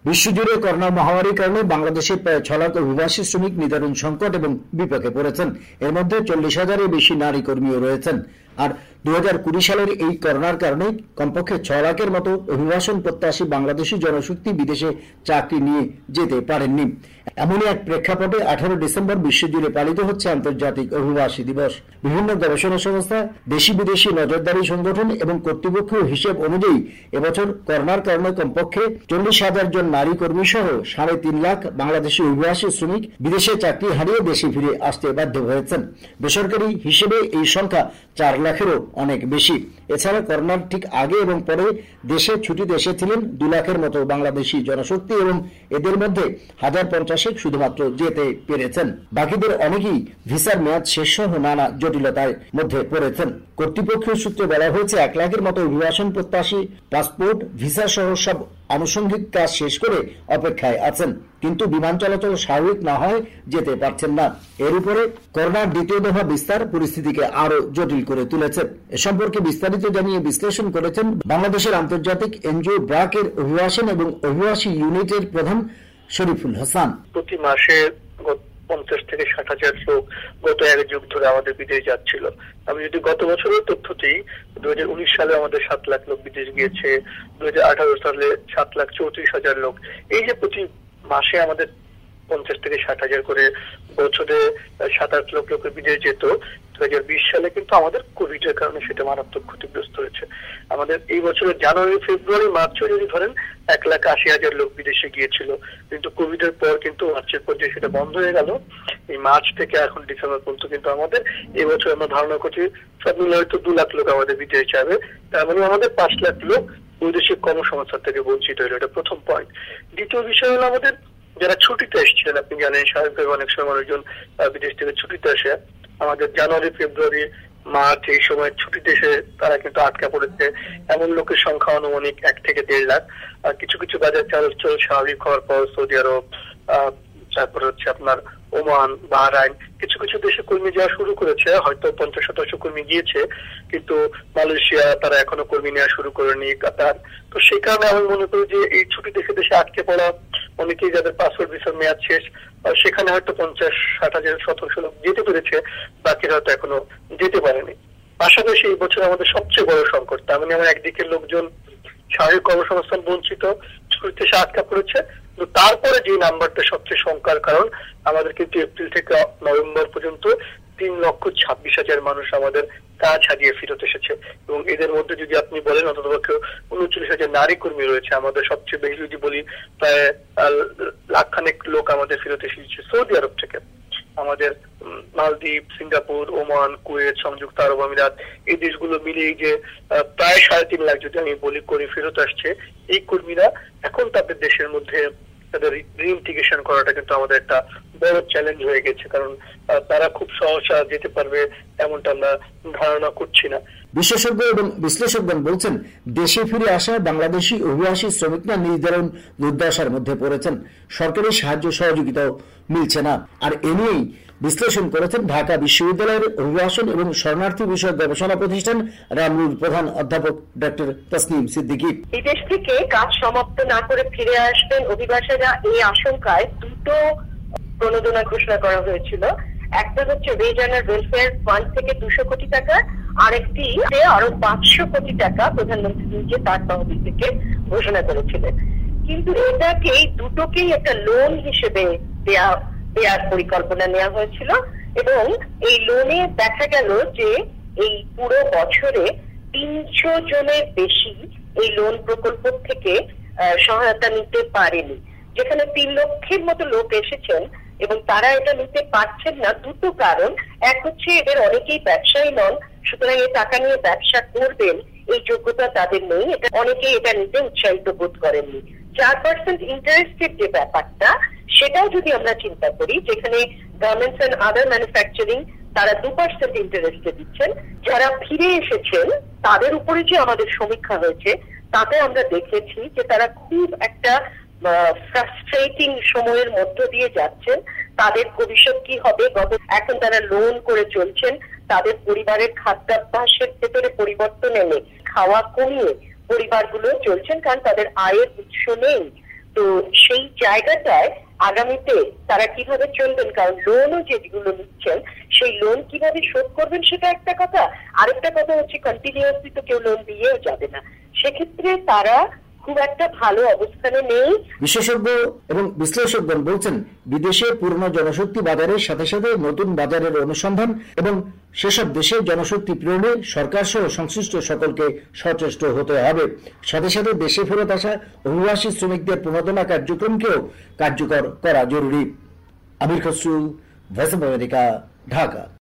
বিশ্বজুড়ে করোনা মহামারীর কারণে বাংলাদেশে প্রায় 6 লাখ অভিবাসী শ্রমিক নিদারুণ সংকট এবং বিপাকে পড়েছেন। এর মধ্যে 40,000-এর বেশি নারী কর্মীও রয়েছেন। আর 2020 সালের এই করোনার কারণে কমপক্ষে 6 লাখের মতো অভিবাসন প্রত্যাশী বাংলাদেশি জনশক্তি বিদেশে চাকরি নিয়ে যেতে পারেননি। এমনই এক প্রেক্ষাপটে 18 ডিসেম্বর বিশ্বজুড়ে পালিত হচ্ছে আন্তর্জাতিক অভিবাসী দিবস। বিভিন্ন গবেষণা সংস্থা, দেশি বিদেশি নজরদারি সংগঠন এবং কর্তৃপক্ষের হিসেব অনুযায়ী এবছর করোনার কারণে কমপক্ষে 40,000 জন নারী কর্মী সহ 3.5 লাখ বাংলাদেশি অভিবাসী শ্রমিক বিদেশে চাকরি হারিয়ে দেশে ফিরে আসতে বাধ্য হয়েছেন। বেসরকারি হিসেবে এই সংখ্যা 4 লাখেরও অনেক বেশি। এছাড়া করোনার ঠিক আগে এবং পরে দেশে ছুটিতে এসেছিলেন 2 লাখের মতো বাংলাদেশি জনশক্তি এবং এদের মধ্যে 1050 শুধুমাত্র যেতে পেরেছেন। বাকিদের অনেকেই ভিসার মেয়াদ শেষ সহ নানা জটিলতার মধ্যে পড়েছেন। কর্তৃপক্ষের সূত্রে বলা হয়েছে 1 লাখের মতো অভিবাসন প্রত্যাশী পাসপোর্ট, ভিসা সহ সব আনুষঙ্গিক কাজ শেষ করে অপেক্ষায় আছেন, কিন্তু বিমান চলাচল স্বাভাবিক না হয় যেতে পারছেন না। এর উপরে করোনার দ্বিতীয় দফা বিস্তার পরিস্থিতিকে আরো জটিল করে তুলেছে। এ সম্পর্কে বিস্তারিত জানিয়ে বিশ্লেষণ করেছেন বাংলাদেশের আন্তর্জাতিক এনজিও ব্র্যাকের অভিবাসন এবং অভিবাসী ইউনিটের প্রধান শরীফুল হাসান। প্রতি মাসে 50 থেকে 60,000 লোক গত 1 যুগ ধরে আমাদের বিদেশ যাচ্ছিল। আমি যদি গত বছরের তথ্য দিই, 2019 সালে আমাদের 7 লাখ লোক বিদেশ গিয়েছে, 2018 সালে 7,34,000 লোক। এই যে প্রতি মাসে আমাদের 50 থেকে 60,000 করে বছরে 7-8 লক্ষ লোক বিদেশ যেত, 2020 সালে কিন্তু আমাদের কোভিড এর কারণে সেটা মারাত্মক ক্ষতিগ্রস্ত হয়েছে। আমাদের এই বছরের জানুয়ারি, ফেব্রুয়ারি, মার্চে যদি ধরেন 1,80,000 লোক বিদেশে গিয়েছিল, কিন্তু কোভিড এর পর কিন্তু মার্চের পর যে সেটা বন্ধ হয়ে গেল। এই মার্চ থেকে এখন ডিসেম্বর পর্যন্ত কিন্তু আমাদের এই বছর আমরা ধারণা করছি সব মিলে হয়তো 2 লাখ লোক আমাদের বিদেশ যাবে। তার মানে আমাদের 5 লাখ লোক বৈদেশিক কর্মসংস্থান থেকে বঞ্চিত হলো। এটা প্রথম পয়েন্ট। দ্বিতীয় বিষয় হলো আমাদের যারা ছুটিতে এসেছিলেন, আপনি জানেন স্বাভাবিকভাবে অনেক সময় মানুষজন বিদেশ থেকে ছুটিতে আসে। আমাদের জানুয়ারি, ফেব্রুয়ারি, মার্চ এই সময় ছুটিতে এসে তারা কিন্তু আটকা পড়েছে। এমন লোকের সংখ্যা আনুমানিক 1 থেকে 1.5 লাখ। কিছু কিছু বাজার চলাচল স্বাভাবিক হওয়ার পর সৌদি আরব, তারপর হচ্ছে আপনার ওমান, বাহরাইন, কিছু কিছু দেশে কর্মী যাওয়া শুরু করেছে। হয়তো 50% কর্মী গিয়েছে, কিন্তু মালয়েশিয়া তারা এখনো কর্মী নেওয়া শুরু করেনি, কাতার। তো সেই কারণে আমি মনে করি যে এই ছুটি দেখে দেশে আটকে পড়া অনেকেই যাদের পাসপোর্ট ভিসার মেয়াদ শেষ, সেখানে হয়তো 50-60,000 শতাংশ লোক যেতে পেরেছে, বাকিরা হয়তো এখনো যেতে পারেনি। পাশাপাশি এই বছর আমাদের সবচেয়ে বড় সংকট, তার মানে আমার একদিকে লোকজন স্বাভাবিক কর্মসংস্থান বঞ্চিত, ছুটিতে এসে আটকা পড়েছে। তারপরে যে নাম্বারটা সবচেয়ে শঙ্কার কারণ, আমাদের কিন্তু এপ্রিল থেকে নভেম্বর পর্যন্ত 3,26,000 মানুষ আমাদের কাজ হারিয়ে ফেরত এসেছে। এবং এদের মধ্যে যদি আপনি বলেন অন্ততপক্ষে 39,000 নারী কর্মী রয়েছে। আমাদের সবচেয়ে বেশি যদি বলি প্রায় 1,00,000 লোক আমাদের ফেরত এসেছে সৌদি আরব থেকে। আমাদের মালদ্বীপ, সিঙ্গাপুর, ওমান, কুয়েত, সংযুক্ত আরব আমিরাত, এই দেশগুলো মিলিয়ে যে প্রায় 3.5 লাখ যদি আমি বলি করে ফেরত আসছে। এই কর্মীরা এখন তাদের দেশের মধ্যে তাদের রিইন্টিগ্রেশন করাটা কিন্তু আমাদের একটা বড় চ্যালেঞ্জ হয়ে গেছে, কারণ তারা খুব সহসা যেতে পারবে এমনটা আমরা ধারণা করছি না। বিশেষজ্ঞ এবং বিশ্লেষকগণ বলছেন, দেশে ফিরে আসা বাংলাদেশি অভিবাসী শ্রমিকরা নির্ধারণ দুর্দশার মধ্যে পড়েছেন। সরকারি সাহায্য সহযোগিতাও মিলছে না। আর এ নিয়েই বিশ্লেষণ করেছেন ঢাকা বিশ্ববিদ্যালয়ের অভিবাসন এবং শরণার্থী বিষয়ক গবেষণা প্রতিষ্ঠান রামরুর প্রধান অধ্যাপক ডক্টর তসনিম সিদ্দিকী। বিদেশ থেকে কাজ সমাপ্ত না করে ফিরে আসবেন অভিবাসীরা, এই আশঙ্কায় 2টো প্রণোদনা ঘোষণা করা হয়েছিল। একটা হচ্ছে ওয়েজ আর্নার ওয়েলফেয়ার ফান্ড থেকে 200 কোটি টাকা, আরেকটি আরো 500 কোটি টাকা প্রধানমন্ত্রী নিজে তার তহবিল থেকে ঘোষণা করেছিলেন। কিন্তু এটাকেই দুটোকেই একটা লোন হিসেবে দেওয়ার পরিকল্পনা নেওয়া হয়েছিল এবং এই লোনে দেখা গেল যে এই পুরো বছরে 300 জনের বেশি এই লোন প্রকল্প থেকে সহায়তা নিতে পারেনি। যেখানে 3 লক্ষের মতো লোক এসেছেন এবং তারা এটা নিতে পারছেন না। 2টো কারণ, এক হচ্ছে এদের অনেকেই ব্যবসায়ী নন, সুতরাং এই টাকা নিয়ে ব্যবসা করবেন এই যোগ্যতা তাদের নেই, এটা অনেকেই এটা নিতে উৎসাহিত বোধ করেননি। 4% ইন্টারেস্টের যে ব্যাপারটা, সেটাও যদি আমরা চিন্তা করি, যেখানে গার্মেন্টস এন্ড আদার ম্যানুফ্যাকচারিং তারা 2% ইন্টারেস্টে দিচ্ছেন। যারা ফিরে এসেছেন তাদের উপরে যে আমাদের সমীক্ষা হয়েছে তাতে আমরা দেখেছি যে তারা খুব একটা ফ্রাস্ট্রেটিং সময়ের মধ্য দিয়ে যাচ্ছেন। তাদের ভবিষ্যৎ কি হবে, এখন তারা লোন করে চলছেন, তাদের পরিবারের খাদ্যাভ্যাসের ভেতরে পরিবর্তন এনে খাওয়া কমিয়ে পরিবারগুলো চলছেন, কারণ তাদের আয়ের উৎস নেই। তো সেই জায়গাটায় আগামীতে তারা কিভাবে চলবেন, কারণ লোনও যেগুলো নিচ্ছেন সেই লোন কিভাবে শোধ করবেন সেটা একটা কথা, আরেকটা কথা হচ্ছে কন্টিনিউয়াসলি তো কেউ লোন দিয়েও যাবে না, সেক্ষেত্রে তারা খুব একটা ভালো অবস্থানে নেই। বিশেষজ্ঞ এবং বিশ্লেষকগণ বলছেন, বিদেশে পুরনো জনশক্তি বাজারের সাথে সাথে নতুন বাজারের অনুসন্ধান এবং সেসব দেশে জনশক্তি প্রেরণে সরকার সহ সংশ্লিষ্ট সকলকে সচেষ্ট হতে হবে। সাথে সাথে দেশে ফেরত আসা অভিবাসী শ্রমিকদের প্রণোদনা কার্যক্রমকেও কার্যকর করা জরুরি। Amir Khasru, Voice of America, Dhaka.